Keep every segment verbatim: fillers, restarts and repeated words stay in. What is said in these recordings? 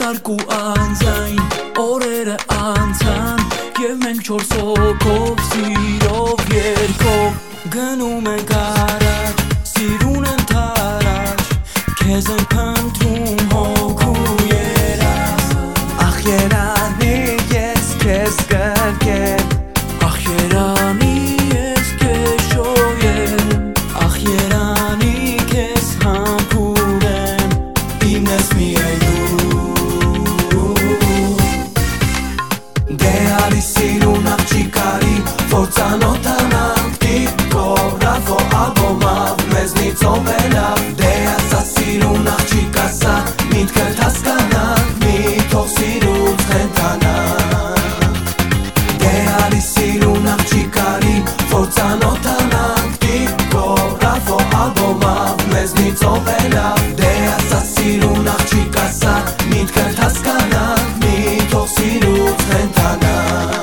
երկու անձայն օրերը անցան Եվ մենք չորս հոգով սիրով երկով Գնում ենք առաջ, սիրուն ընդառաջ Քեզ եմ փնտրում հոգու երազ Ախ երանի ես քեզ կրկեմ Ախ երանի ես քեզ շոյեմ Ախ երանի քեզ համբուրեմ Իմն ես միայն դու Դե արի սիրուն աղջիկարի Որ ծանոթանանք տիկորավո ալբոմավ Մեզնից ով է լավ Դե ասա սիրուն աղջիկ ասա Միտքդ հասկանանք Մի թող սիրուց խենթանանք Դե արի սիրուն աղջիկարի Որ ծանոթանանք տիկորավո ալբոմավ Մեզնից ով է լավ Դե ասա սիրուն աղջիկ ասա Միտքդ հասկանանք Մի թող սիրուց խենթանանք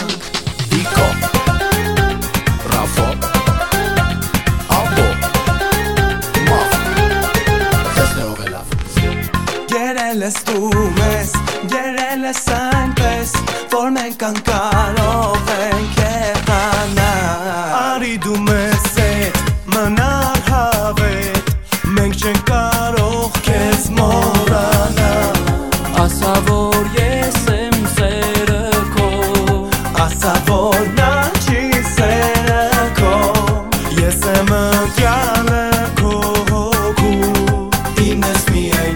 Գերել ես դու մեզ, գերել ես այնպես Որ մենք անկարող ենք եղանալ Արի դու մեզ հետ, մնար հավետ Մենք չենք կարող քեզ մոռանալ Ասա որ ես եմ սերը քո Ասա որ նա չի սերը քո Ես եմ ընկյալը քո հոգու Իմն ես միայն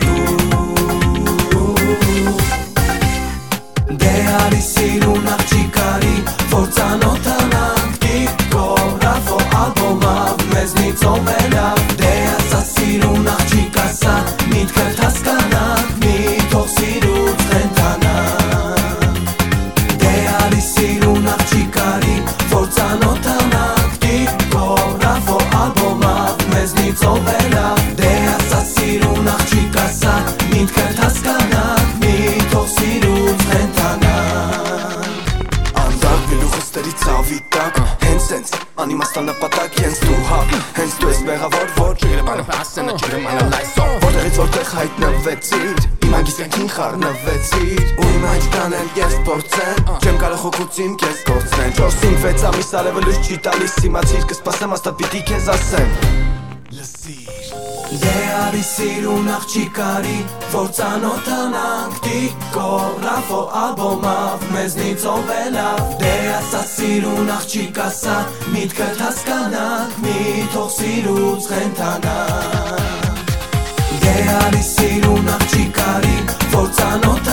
Արի սիրուն աղջիկարի Որ ծանոթանանք տիկորավո ալբոմավ Մեզնից ով է լավ Դե ասա սիրուն աղջիկ ասա Միտքդ հասկանանք Մի թող սիրուց խենթանանք Դե արի սիրուն աղջիկարի Որ ծանոթանանք տիկորավո ալբոմավ Մեզնից ով է լավ Դե ասա սիրուն աղջիկ ասա Միտքդ հասկանանք Մի թող սիրուց խենթանանք Ցավի տակ, հենց սենց, անիմաստան նպատակ Հենց դու հապ, հենց դու ես մեղավոր Որ չգրեբանը պասենը չգրեմանա լայսով Որտեղից որտեղ հայտնվեցիր Իմ անգիսյանքին խառնվեցիր Ու իմ այն չկանեմ ես փորձեմ Չեմ կարող հոգուց իմ քեզ կորցնել Չորսին վեց ամիս արևը լույս չի տալիս Իմացիր կսպասեմ աստա պիտի քեզ ասեմ Լսիր Դե արի սիրուն աղջիկարի Որ ծանոթանանք տիկորավո ալբոմավ Մեզնից ով է լավ Դե ասա սիրուն աղջիկ ասա Միտքդ հասկանանք Մի թող սիրուց խենթանանք Դե արի սիրուն աղջիկարի Որ ծանոթանանք